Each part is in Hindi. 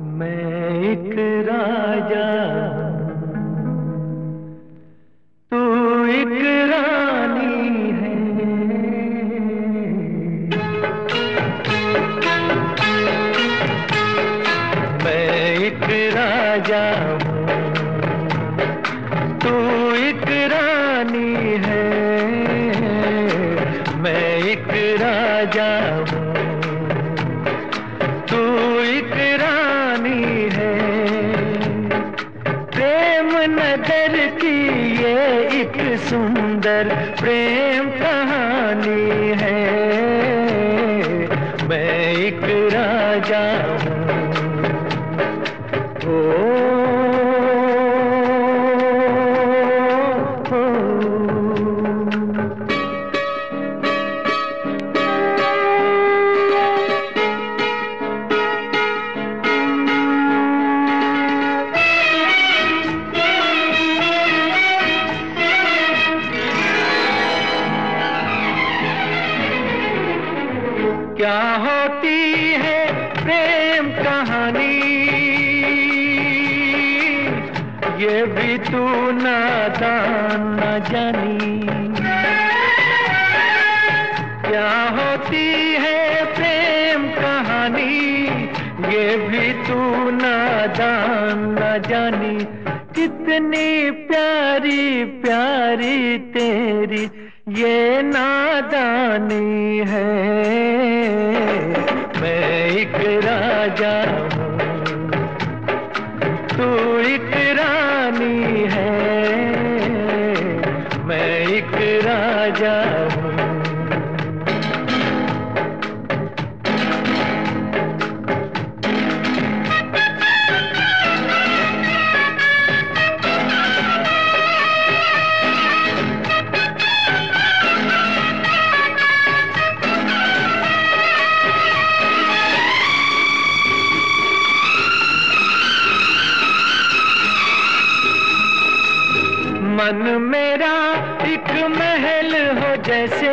मैं एक राजा तू एक रानी है। मैं एक राजा हूँ तू एक रानी है। मैं एक राजा हूँ तू एक रानी है। प्रेम नगर की ये एक सुंदर प्रेम कहानी है। मैं एक राजा हूँ। क्या होती है प्रेम कहानी ये भी तू नादान न जानी। क्या होती है प्रेम कहानी ये भी तू नादान न जानी। कितनी प्यारी प्यारी तेरी ये नादानी है। मैं एक राजा हूँ तू एक रानी है। मैं एक राजा हूँ। मन मेरा एक महल हो जैसे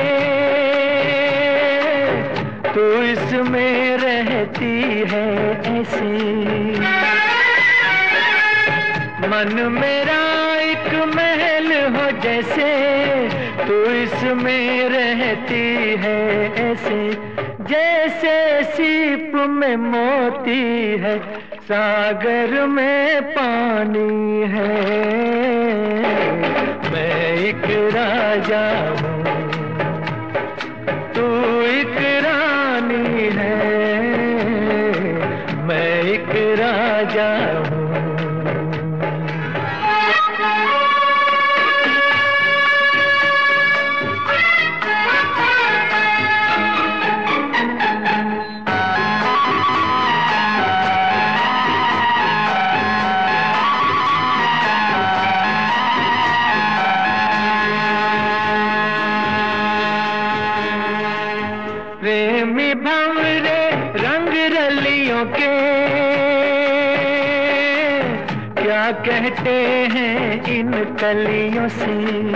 तू इसमें रहती है ऐसे। मन मेरा एक महल हो जैसे तू इसमें रहती है ऐसे। जैसे सीप में मोती है सागर में पानी है। मैं एक राजा हूँ तू एक रानी है। मैं एक राजा हूँ। प्रेमी भंवरे रंग रलियों के क्या कहते हैं इन कलियों से।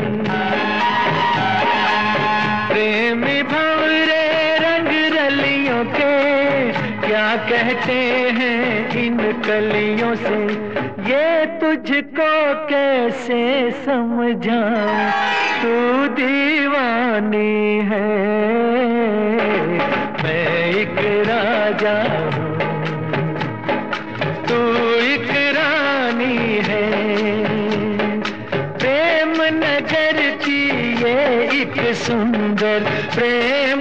प्रेमी भंवरे रंग रलियों के क्या कहते हैं इन कलियों से। ये तुझको कैसे समझाऊं तू दीवानी है। मैं एक राजा हूँ तू एक रानी है। प्रेम नगर की ये एक सुंदर प्रेम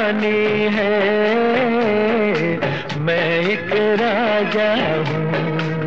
कहानी है। मैं एक राजा हूँ।